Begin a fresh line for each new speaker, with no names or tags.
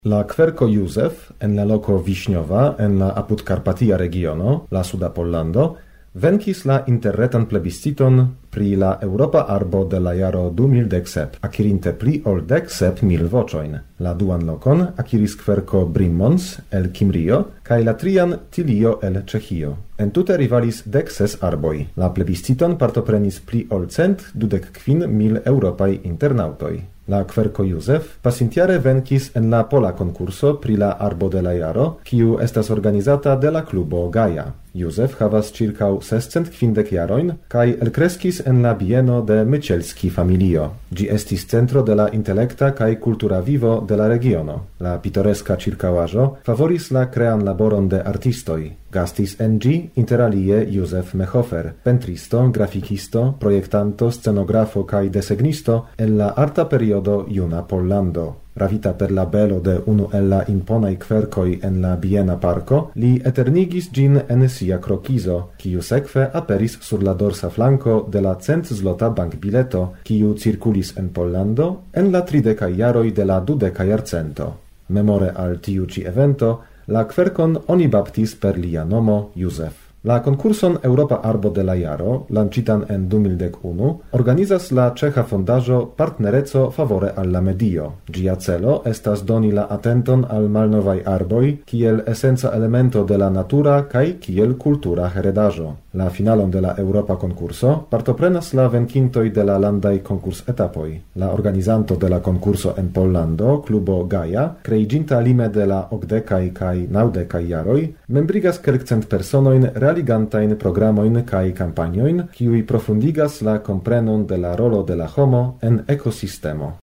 La kverko Józef en la loko Wiśniowa en la apud-Karpatia regiono, la suda Pollando, venkis la interretan plebisciton pri la Europa arbo de la jaro 2017, akirinte pli ol 17,000 voĉojn. La duan lokon akiris kverko Brimmons el Kimrio kaj la trian Tilio el Ĉeĥio. Entute rivalis 16 arboj. La plebisciton partoprenis pli ol 125,000 eŭropaj internaŭtoj. La kverko Józef pasintiare venkis en la pola konkurso pri la arbo de la jaro, kiu estas organizata de la klubo Gaja. Józef havas ĉirkaŭ 650 jarojn kaj elkreskis en la bieno de Mycielski familio. Ĝi estis centro de la intelekta kaj kultura vivo de la regiono. La pitoreska ĉirkaŭaĵo favoris la krean laboron de artistoj. Gastis en ĝi interalie Józef Mehofer, pentristo, grafikisto, projektanto, scenografo kaj desegnisto el la arta periodo Juna Pollando. Ravita per la belo de unu el la imponaj kverkoj en la biena parko, li eternigis ĝin en sia krokizo, kiu sekve aperis sur la dorsa flanko de la 100 zlota bankbileto, kiu cirkulis en Pollando en la 30 jaroj de la 20 jarcento. Memore al tiu ĉi evento, la kverkon oni baptis per lia nomo Józef. La konkurson Europa Arbo de la Jaro, lancitan en 2011, organizas la ĉeĥa fondaĵo Partnereco favore al la medio. Ĝia celo estas doni la atenton al malnovaj arboj kiel esenca elemento de la natura kaj kiel kultura heredaĵo. La finalon de la Europa konkurso partoprenas la venkintoj de la landaj konkursetapoj. La organizanto de la konkurso en Pollando, klubo Gaja, kreiĝinta lime de la 80 kaj 90 jaroj, membrigas kelkcent personojn realigantajn programojn kaj kampanjojn, kiuj profundigas la komprenon de la rolo de la homo en ekosistemo.